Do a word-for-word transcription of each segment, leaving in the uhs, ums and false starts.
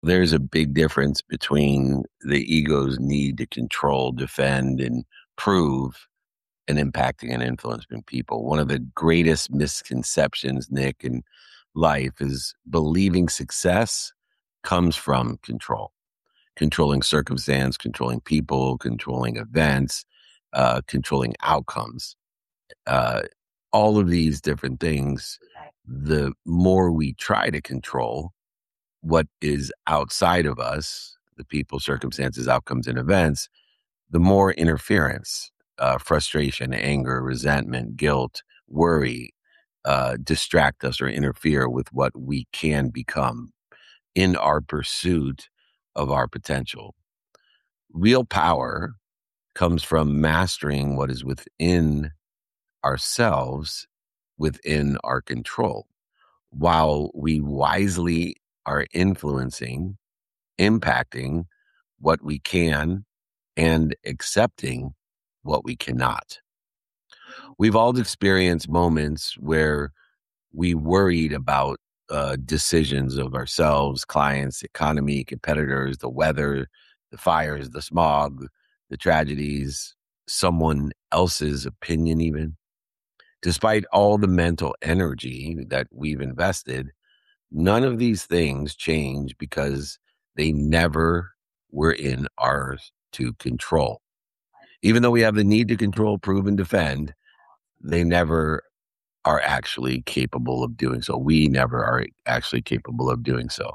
There's a big difference between the ego's need to control, defend, and prove and impacting and influencing people. One of the greatest misconceptions, Nick, in life is believing success comes from control, controlling circumstance, controlling people, controlling events, uh, controlling outcomes. Uh, all of these different things, the more we try to control what is outside of us, the people, circumstances, outcomes, and events, the more interference, uh, frustration, anger, resentment, guilt, worry uh, distract us or interfere with what we can become in our pursuit of our potential. Real power comes from mastering what is within ourselves, within our control, while we wisely are influencing, impacting what we can and accepting what we cannot. We've all experienced moments where we worried about uh, decisions of ourselves, clients, economy, competitors, the weather, the fires, the smog, the tragedies, someone else's opinion, even. Despite all the mental energy that we've invested, none of these things change because they never were in ours to control. Even though we have the need to control, prove, and defend, they never are actually capable of doing so. We never are actually capable of doing so.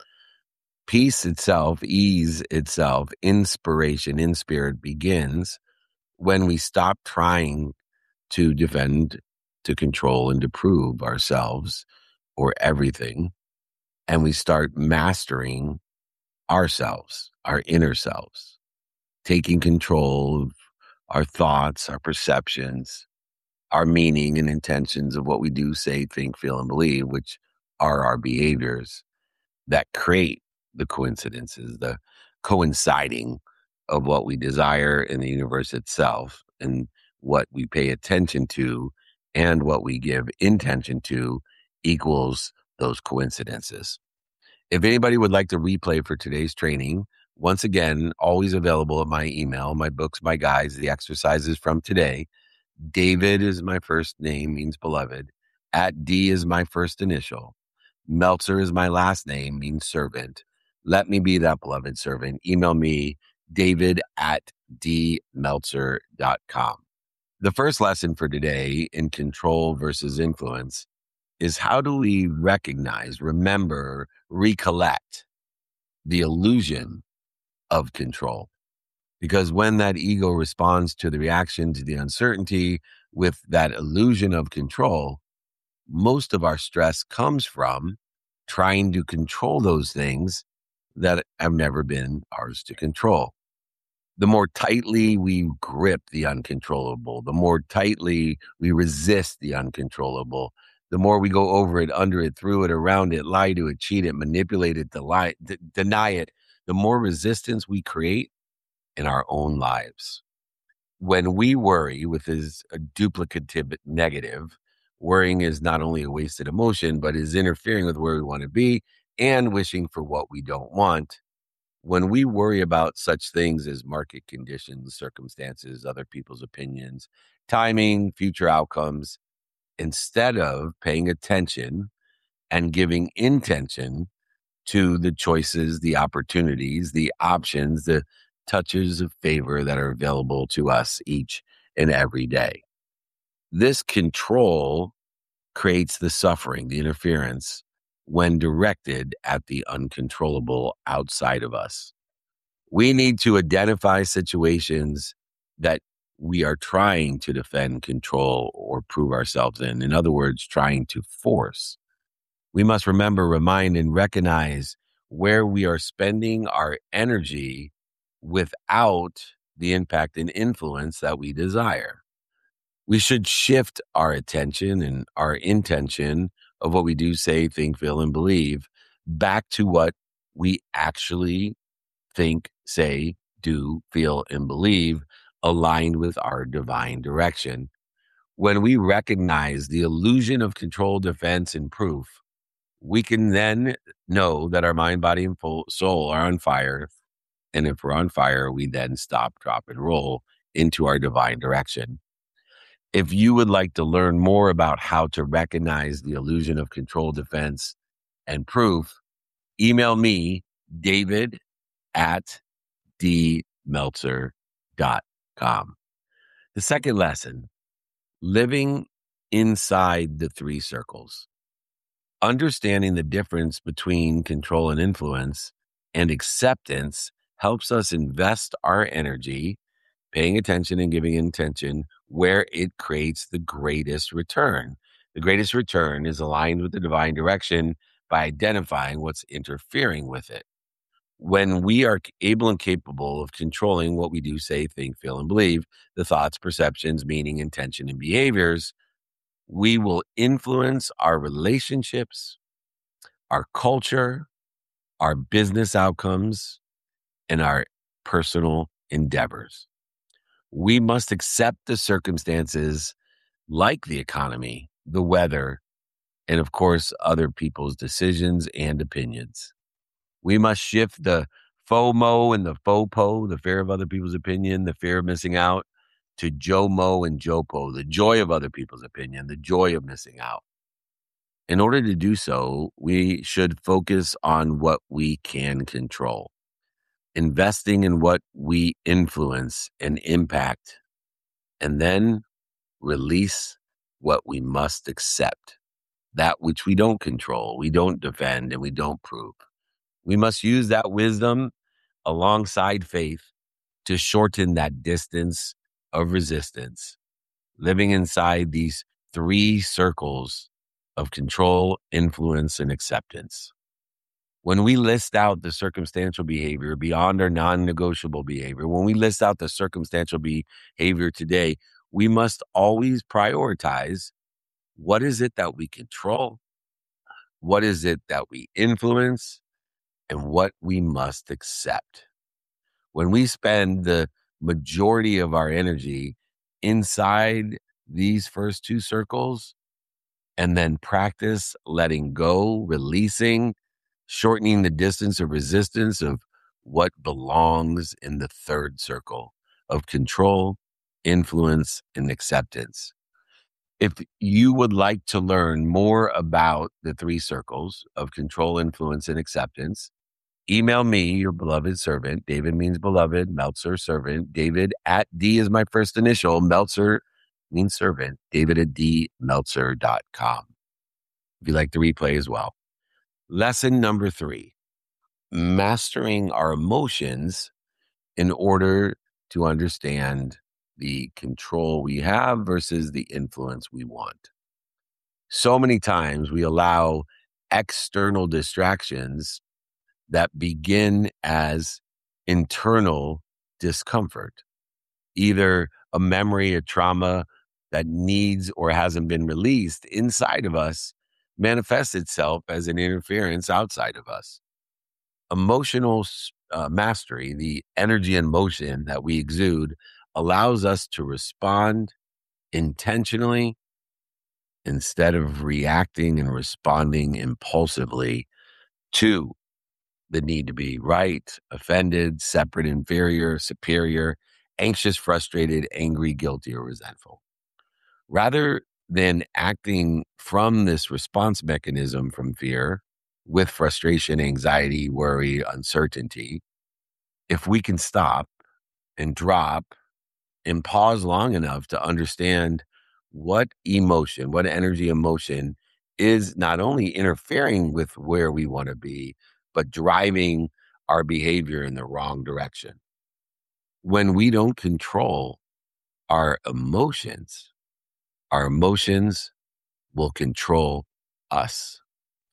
Peace itself, ease itself, inspiration in spirit begins when we stop trying to defend, to control, and to prove ourselves or everything, and we start mastering ourselves, our inner selves, taking control of our thoughts, our perceptions, our meaning and intentions of what we do, say, think, feel, and believe, which are our behaviors that create the coincidences, the coinciding of what we desire in the universe itself and what we pay attention to and what we give intention to equals those coincidences. If anybody would like to replay for today's training, once again, always available at my email, my books, my guides, the exercises from today. David is my first name, means beloved. At D is my first initial. Meltzer is my last name, means servant. Let me be that beloved servant. Email me, david at d meltzer dot com. The first lesson for today in control versus influence is how do we recognize, remember, recollect the illusion of control? Because when that ego responds to the reaction to the uncertainty with that illusion of control, most of our stress comes from trying to control those things that have never been ours to control. The more tightly we grip the uncontrollable, the more tightly we resist the uncontrollable, the more we go over it, under it, through it, around it, lie to it, cheat it, manipulate it, deli- d- deny it, the more resistance we create in our own lives. When we worry, with is a duplicative negative, worrying is not only a wasted emotion, but is interfering with where we want to be and wishing for what we don't want. When we worry about such things as market conditions, circumstances, other people's opinions, timing, future outcomes, instead of paying attention and giving intention to the choices, the opportunities, the options, the touches of favor that are available to us each and every day. This control creates the suffering, the interference, when directed at the uncontrollable outside of us. We need to identify situations that we are trying to defend, control, or prove ourselves in. In other words, trying to force. We must remember, remind, and recognize where we are spending our energy without the impact and influence that we desire. We should shift our attention and our intention of what we do, say, think, feel, and believe back to what we actually think, say, do, feel, and believe, aligned with our divine direction. When we recognize the illusion of control, defense, and proof, We can then know that our mind, body, and full soul are on fire. And if we're on fire, we then stop, drop, and roll into our divine direction. If you would like to learn more about how to recognize the illusion of control, defense, and proof, email me, David at d meltzer dot com. The second lesson, living inside the three circles. Understanding the difference between control and influence and acceptance helps us invest our energy, paying attention and giving intention where it creates the greatest return. The greatest return is aligned with the divine direction by identifying what's interfering with it. When we are able and capable of controlling what we do, say, think, feel, and believe, the thoughts, perceptions, meaning, intention, and behaviors, we will influence our relationships, our culture, our business outcomes, and our personal endeavors. We must accept the circumstances like the economy, the weather, and of course, other people's decisions and opinions. We must shift the FOMO and the FOPO, the fear of other people's opinion, the fear of missing out, to JOMO and JOPO, the joy of other people's opinion, the joy of missing out. In order to do so, we should focus on what we can control, investing in what we influence and impact, and then release what we must accept, that which we don't control, we don't defend, and we don't prove. We must use that wisdom alongside faith to shorten that distance of resistance, living inside these three circles of control, influence, and acceptance. When we list out the circumstantial behavior beyond our non-negotiable behavior, when we list out the circumstantial behavior today, we must always prioritize what is it that we control, what is it that we influence, and what we must accept. When we spend the majority of our energy inside these first two circles and then practice letting go, releasing, shortening the distance of resistance of what belongs in the third circle of control, influence, and acceptance. If you would like to learn more about the three circles of control, influence, and acceptance, email me, your beloved servant. David means beloved, Meltzer, servant. David at D is my first initial. Meltzer means servant. David at d meltzer dot com. If you like the replay as well. Lesson number three, mastering our emotions in order to understand the control we have versus the influence we want. So many times we allow external distractions that begin as internal discomfort, either a memory or trauma that needs or hasn't been released inside of us manifests itself as an interference outside of us. Emotional uh, mastery, the energy and motion that we exude, allows us to respond intentionally instead of reacting and responding impulsively to the need to be right, offended, separate, inferior, superior, anxious, frustrated, angry, guilty, or resentful. Rather than acting from this response mechanism from fear with frustration, anxiety, worry, uncertainty, if we can stop and drop and pause long enough to understand what emotion, what energy emotion is not only interfering with where we want to be, but driving our behavior in the wrong direction. When we don't control our emotions, our emotions will control us.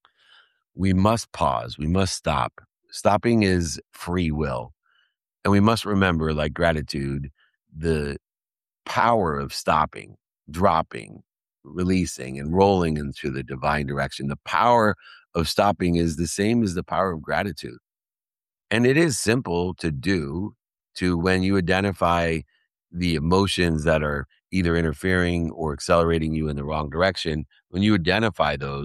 We must pause. We must stop. Stopping is free will. And we must remember, like gratitude, the power of stopping, dropping, releasing, and rolling into the divine direction. The power of stopping is the same as the power of gratitude. And it is simple to do to when you identify the emotions that are either interfering or accelerating you in the wrong direction. When you identify those,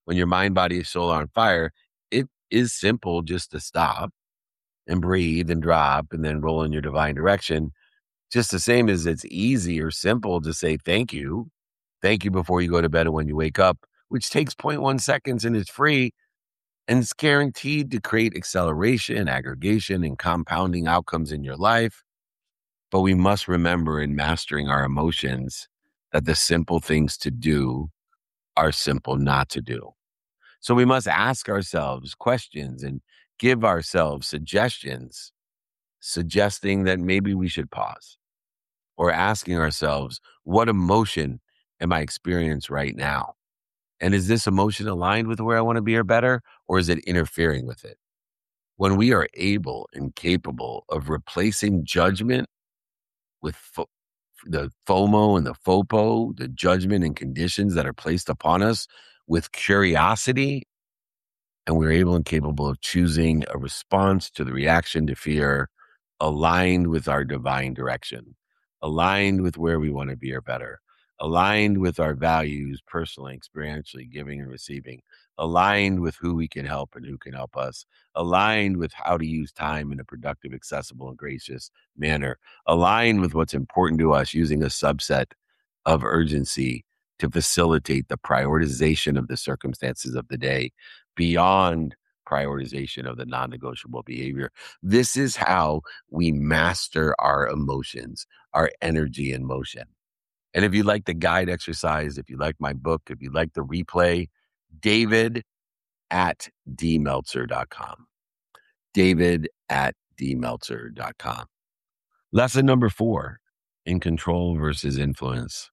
when your mind, body, and soul are on fire, it is simple just to stop and breathe and drop and then roll in your divine direction. Just the same as it's easy or simple to say thank you. Thank you before you go to bed and when you wake up, which takes zero point one seconds and is free and it's guaranteed to create acceleration, aggregation, and compounding outcomes in your life. But we must remember in mastering our emotions that the simple things to do are simple not to do. So we must ask ourselves questions and give ourselves suggestions, suggesting that maybe we should pause, or asking ourselves, what emotion am I experiencing right now? And is this emotion aligned with where I want to be or better, or is it interfering with it? When we are able and capable of replacing judgment with fo- the FOMO and the FOPO, the judgment and conditions that are placed upon us with curiosity, and we're able and capable of choosing a response to the reaction to fear aligned with our divine direction, aligned with where we want to be or better, aligned with our values, personally, experientially, giving and receiving, aligned with who we can help and who can help us, aligned with how to use time in a productive, accessible, and gracious manner, aligned with what's important to us, using a subset of urgency to facilitate the prioritization of the circumstances of the day beyond prioritization of the non-negotiable behavior. This is how we master our emotions, our energy and motion. And if you like the guide exercise, if you like my book, if you like the replay, David at d meltzer dot com. David at d meltzer dot com. Lesson number four, in control versus influence.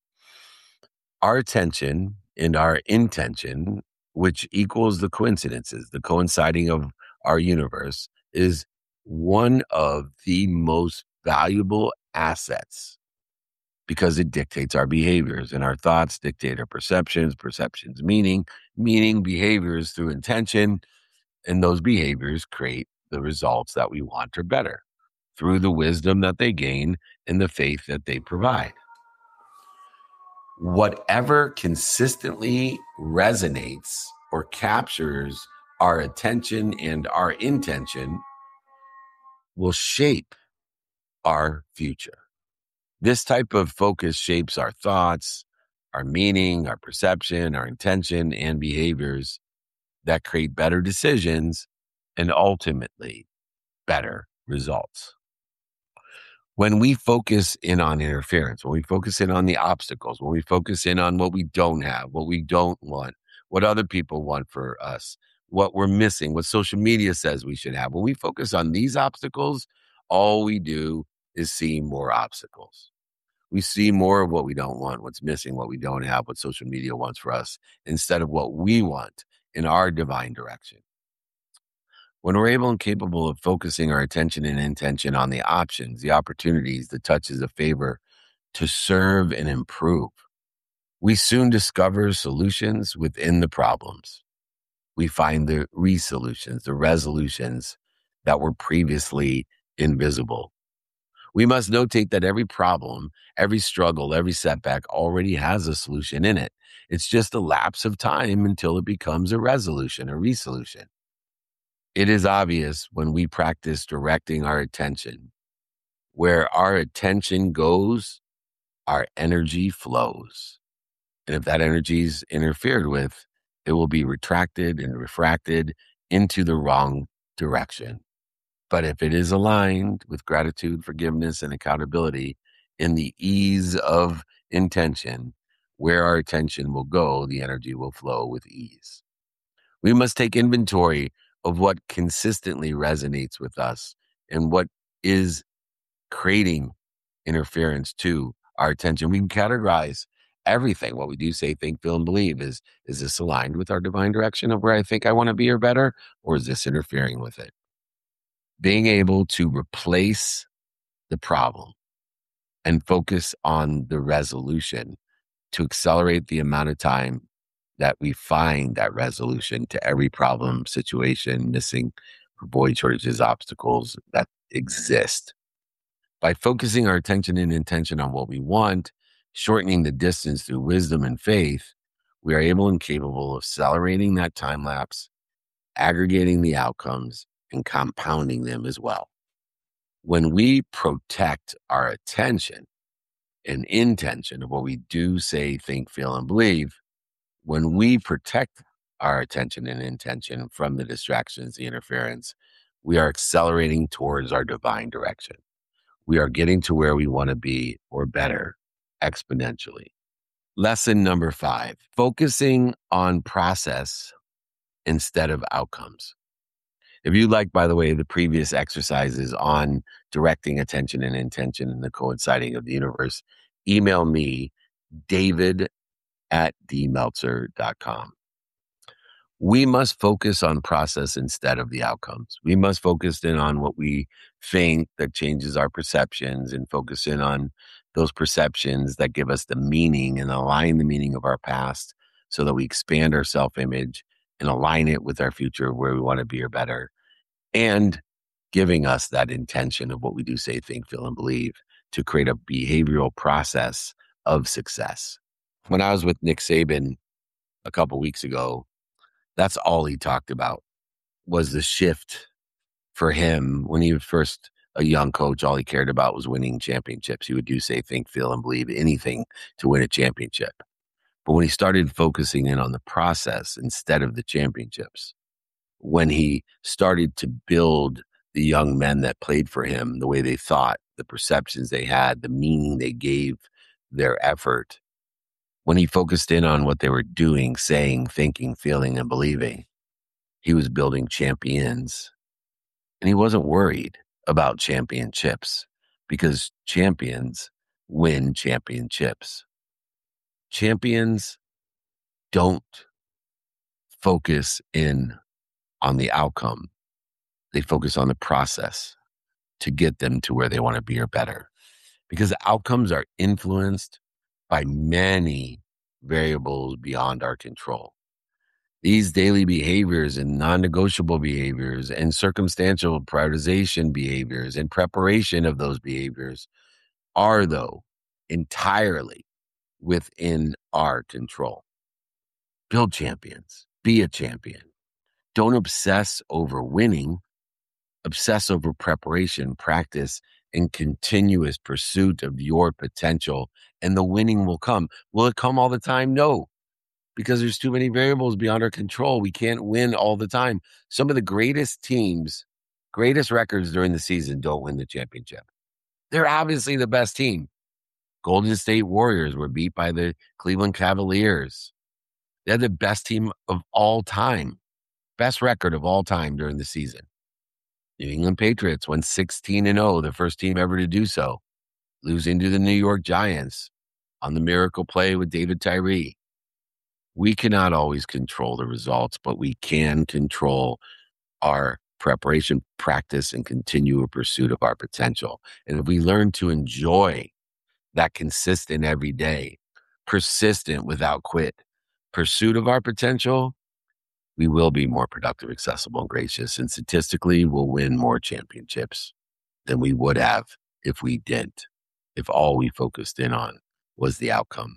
Our attention and our intention, which equals the coincidences, the coinciding of our universe, is one of the most valuable assets because it dictates our behaviors, and our thoughts dictate our perceptions, perceptions meaning, meaning behaviors through intention, and those behaviors create the results that we want or better through the wisdom that they gain and the faith that they provide. Whatever consistently resonates or captures our attention and our intention will shape our future. This type of focus shapes our thoughts, our meaning, our perception, our intention, and behaviors that create better decisions and ultimately better results. When we focus in on interference, when we focus in on the obstacles, when we focus in on what we don't have, what we don't want, what other people want for us, what we're missing, what social media says we should have, when we focus on these obstacles, all we do is see more obstacles. We see more of what we don't want, what's missing, what we don't have, what social media wants for us, instead of what we want in our divine direction. When we're able and capable of focusing our attention and intention on the options, the opportunities, the touches of favor to serve and improve, we soon discover solutions within the problems. We find the resolutions, the resolutions that were previously invisible. We must notate that every problem, every struggle, every setback already has a solution in it. It's just a lapse of time until it becomes a resolution, a resolution. It is obvious when we practice directing our attention. Where our attention goes, our energy flows. And if that energy is interfered with, it will be retracted and refracted into the wrong direction. But if it is aligned with gratitude, forgiveness, and accountability in the ease of intention, where our attention will go, the energy will flow with ease. We must take inventory of what consistently resonates with us and what is creating interference to our attention. We can categorize everything, what we do, say, think, feel, and believe. Is, is this aligned with our divine direction of where I think I want to be or better, or is this interfering with it? Being able to replace the problem and focus on the resolution to accelerate the amount of time that we find that resolution to every problem, situation, missing, void, shortages, obstacles that exist. By focusing our attention and intention on what we want, shortening the distance through wisdom and faith, We are able and capable of accelerating that time lapse, aggregating the outcomes, and compounding them as well. When we protect our attention and intention of what we do, say, think, feel, and believe, when we protect our attention and intention from the distractions, the interference, we are accelerating towards our divine direction. We are getting to where we want to be or better exponentially. Lesson number five, focusing on process instead of outcomes. If you like, by the way, the previous exercises on directing attention and intention and the coinciding of the universe, email me, david at d meltzer dot com. We must focus on process instead of the outcomes. We must focus in on what we think that changes our perceptions and focus in on those perceptions that give us the meaning and align the meaning of our past so that we expand our self-image and align it with our future where we want to be or better, and giving us that intention of what we do, say, think, feel, and believe to create a behavioral process of success. When I was with Nick Saban a couple weeks ago, that's all he talked about was the shift for him. When he was first a young coach, all he cared about was winning championships. He would do, say, think, feel, and believe anything to win a championship. But when he started focusing in on the process instead of the championships, when he started to build the young men that played for him, the way they thought, the perceptions they had, the meaning they gave their effort, when he focused in on what they were doing, saying, thinking, feeling, and believing, he was building champions. And he wasn't worried about championships because champions win championships. Champions don't focus in on the outcome. They focus on the process to get them to where they want to be or better. Because outcomes are influenced by many variables beyond our control. These daily behaviors and non-negotiable behaviors and circumstantial prioritization behaviors and preparation of those behaviors are, though, entirely within our control. Build champions. Be a champion. Don't obsess over winning. Obsess over preparation, practice, and continuous pursuit of your potential, and the winning will come. Will it come all the time? No, because there's too many variables beyond our control. We can't win all the time. Some of the greatest teams, greatest records during the season don't win the championship. They're obviously the best team. Golden State Warriors were beat by the Cleveland Cavaliers. They're the best team of all time, best record of all time during the season. New England Patriots went sixteen and oh, the first team ever to do so, losing to the New York Giants on the miracle play with David Tyree. We cannot always control the results, but we can control our preparation, practice, and continual pursuit of our potential. And if we learn to enjoy that consistent every day, persistent without quit pursuit of our potential, we will be more productive, accessible, and gracious, and statistically we'll win more championships than we would have if we didn't, if all we focused in on was the outcome.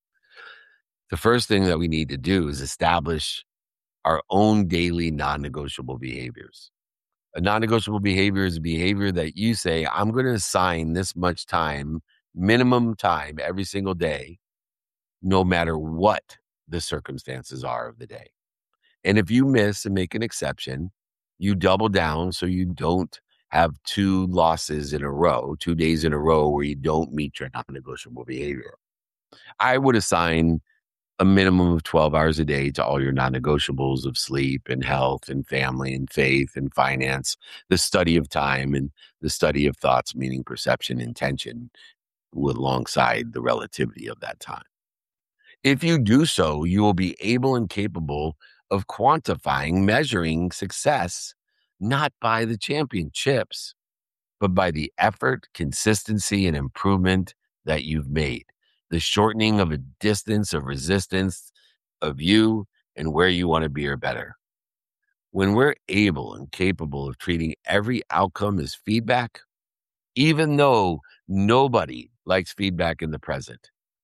The first thing that we need to do is establish our own daily non-negotiable behaviors. A non-negotiable behavior is a behavior that you say, I'm going to assign this much time, minimum time every single day, no matter what the circumstances are of the day. And if you miss and make an exception, you double down so you don't have two losses in a row, two days in a row where you don't meet your non-negotiable behavior. I would assign a minimum of twelve hours a day to all your non-negotiables of sleep and health and family and faith and finance, the study of time and the study of thoughts, meaning, perception, intention, with alongside the relativity of that time. If you do so, you will be able and capable of quantifying, measuring success, not by the championships, but by the effort, consistency, and improvement that you've made. The shortening of a distance of resistance of you and where you want to be or better. When we're able and capable of treating every outcome as feedback, even though nobody likes feedback in the present,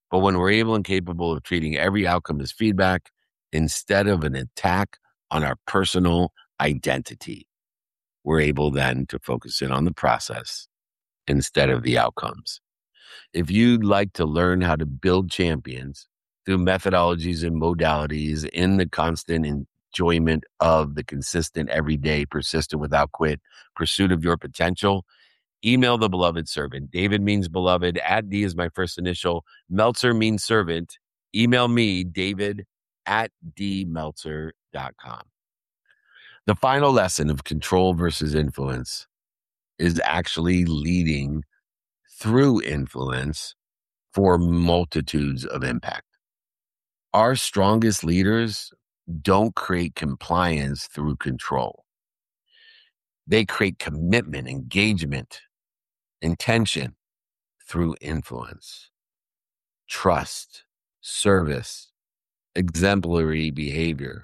But when we're able and capable of treating every outcome as feedback instead of an attack on our personal identity, we're able then to focus in on the process instead of the outcomes. If you'd like to learn how to build champions through methodologies and modalities in the constant enjoyment of the consistent, everyday, persistent, without quit pursuit of your potential, email the beloved servant. David means beloved. At D is my first initial. Meltzer means servant. Email me, David at d meltzer dot com. The final lesson of control versus influence is actually leading through influence for multitudes of impact. Our strongest leaders don't create compliance through control. They create commitment, engagement, intention through influence, trust, service, exemplary behavior,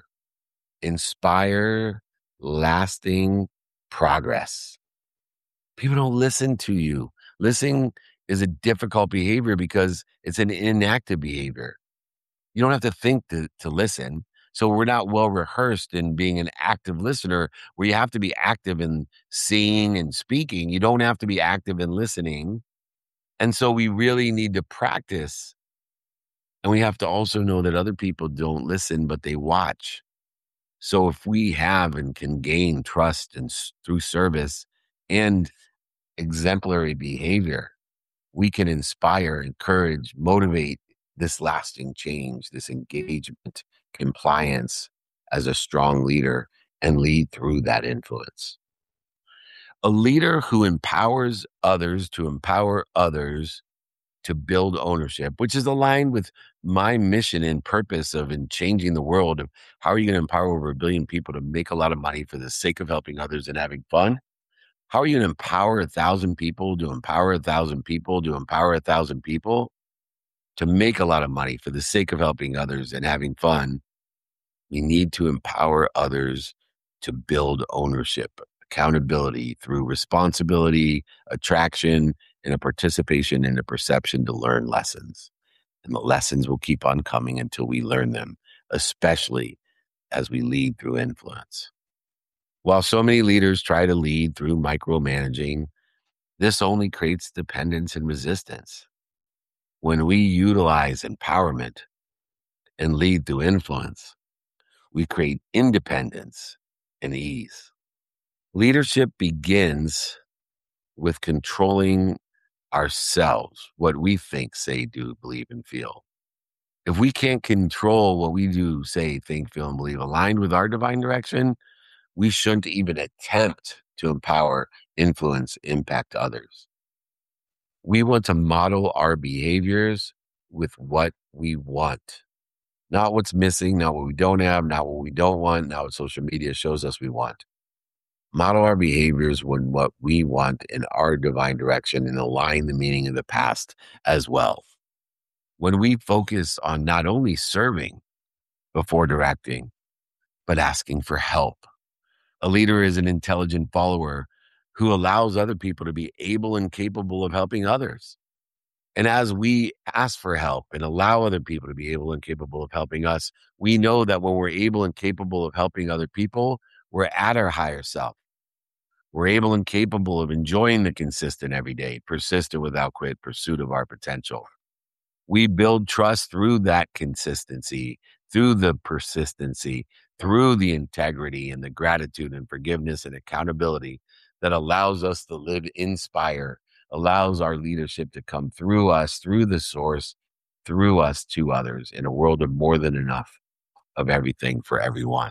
inspire lasting progress. People don't listen to you. Listening is a difficult behavior because it's an inactive behavior. You don't have to think to, to listen. So we're not well rehearsed in being an active listener where you have to be active in seeing and speaking. You don't have to be active in listening. And so we really need to practice. And we have to also know that other people don't listen, but they watch. So if we have and can gain trust and s- through service and exemplary behavior, we can inspire, encourage, motivate this lasting change, this engagement, compliance as a strong leader and lead through that influence. A leader who empowers others to empower others to build ownership, which is aligned with my mission and purpose of in changing the world of how are you going to empower over a billion people to make a lot of money for the sake of helping others and having fun? How are you going to empower a thousand people to empower a thousand people to empower a thousand people to make a lot of money for the sake of helping others and having fun? We need to empower others to build ownership, accountability through responsibility, attraction, and a participation in a perception to learn lessons. And the lessons will keep on coming until we learn them, especially as we lead through influence. While so many leaders try to lead through micromanaging, this only creates dependence and resistance. When we utilize empowerment and lead through influence, we create independence and ease. Leadership begins with controlling ourselves, what we think, say, do, believe, and feel. If we can't control what we do, say, think, feel, and believe aligned with our divine direction, we shouldn't even attempt to empower, influence, impact others. We want to model our behaviors with what we want, not what's missing, not what we don't have, not what we don't want, not what social media shows us we want. Model our behaviors when what we want in our divine direction and align the meaning of the past as well. When we focus on not only serving before directing, but asking for help. A leader is an intelligent follower who allows other people to be able and capable of helping others. And as we ask for help and allow other people to be able and capable of helping us, we know that when we're able and capable of helping other people, we're at our higher self. We're able and capable of enjoying the consistent, everyday, persistent, without quit pursuit of our potential. We build trust through that consistency, through the persistency, through the integrity and the gratitude and forgiveness and accountability that allows us to live, inspire, allows our leadership to come through us, through the source, through us to others in a world of more than enough of everything for everyone.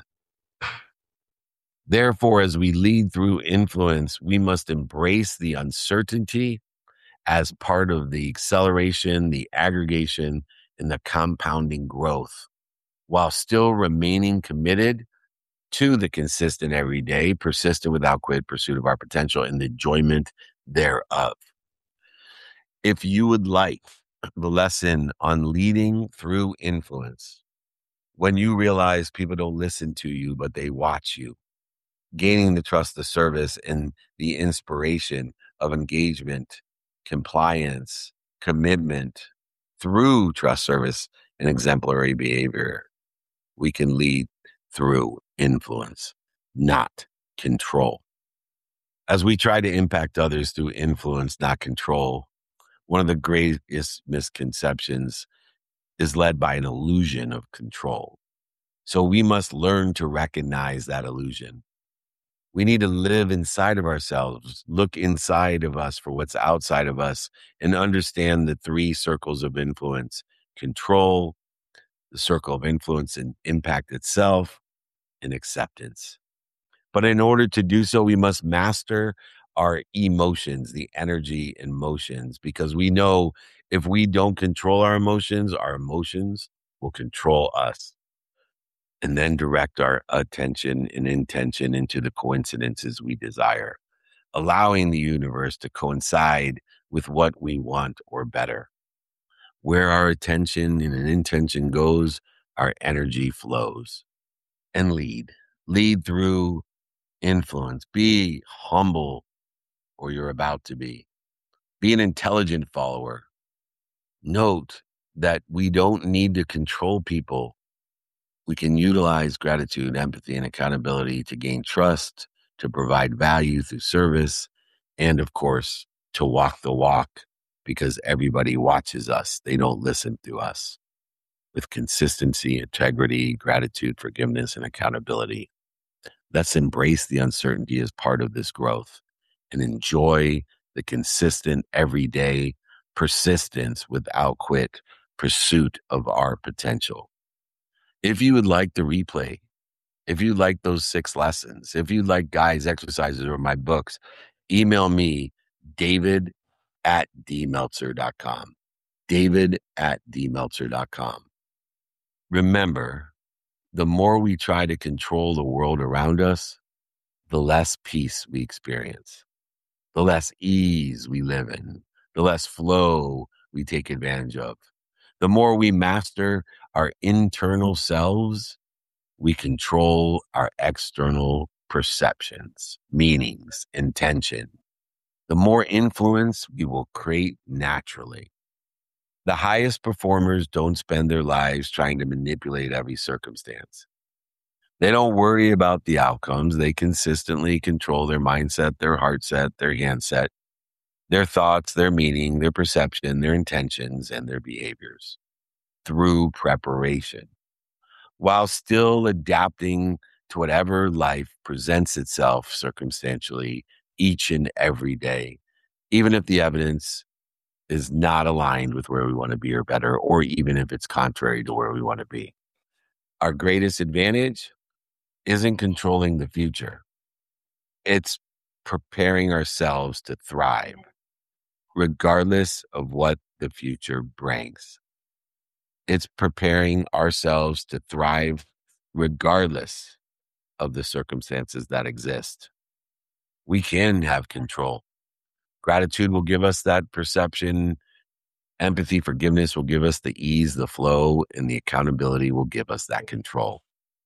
Therefore, as we lead through influence, we must embrace the uncertainty as part of the acceleration, the aggregation, and the compounding growth, while still remaining committed to the consistent, everyday, persistent, without quit pursuit of our potential and the enjoyment thereof. If you would like the lesson on leading through influence, when you realize people don't listen to you, but they watch you, gaining the trust, the service, and the inspiration of engagement, compliance, commitment, through trust, service, and exemplary behavior. We can lead through influence, not control. As we try to impact others through influence, not control, one of the greatest misconceptions is led by an illusion of control. So we must learn to recognize that illusion. We need to live inside of ourselves, look inside of us for what's outside of us, and understand the three circles of influence: control, the circle of influence and impact itself, and acceptance. But in order to do so, we must master our emotions, the energy and motions, because we know if we don't control our emotions, our emotions will control us, and then direct our attention and intention into the coincidences we desire, allowing the universe to coincide with what we want or better. Where our attention and an intention goes, our energy flows. And lead. Lead through influence. Be humble, or you're about to be. Be an intelligent follower. Note that we don't need to control people. We can utilize gratitude, empathy, and accountability to gain trust, to provide value through service, and of course, to walk the walk, because everybody watches us. They don't listen to us. With consistency, integrity, gratitude, forgiveness, and accountability. Let's embrace the uncertainty as part of this growth and enjoy the consistent, everyday persistence without quit pursuit of our potential. If you would like the replay, if you like those six lessons, if you like guides, exercises, or my books, email me, David at d meltzer dot com. David at d meltzer dot com. Remember, the more we try to control the world around us, the less peace we experience, the less ease we live in, the less flow we take advantage of. The more we master our internal selves, we control our external perceptions, meanings, intention. The more influence we will create naturally. The highest performers don't spend their lives trying to manipulate every circumstance. They don't worry about the outcomes. They consistently control their mindset, their heart set, their hand set, their thoughts, their meaning, their perception, their intentions, and their behaviors through preparation, while still adapting to whatever life presents itself circumstantially each and every day, even if the evidence is not aligned with where we want to be or better, or even if it's contrary to where we want to be. Our greatest advantage isn't controlling the future. It's preparing ourselves to thrive, regardless of what the future brings. It's preparing ourselves to thrive, regardless of the circumstances that exist. We can have control. Gratitude will give us that perception. Empathy, forgiveness will give us the ease, the flow, and the accountability will give us that control.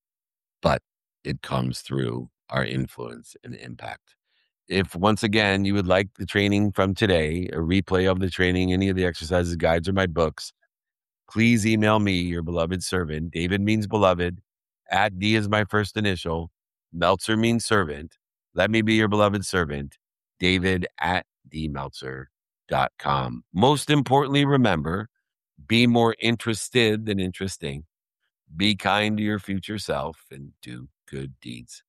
But it comes through our influence and impact. If once again you would like the training from today, a replay of the training, any of the exercises, guides, or my books, please email me, your beloved servant. David means beloved. At D is my first initial. Meltzer means servant. Let me be your beloved servant. David at d meltzer dot com. Most importantly, remember, be more interested than interesting. Be kind to your future self and do good deeds.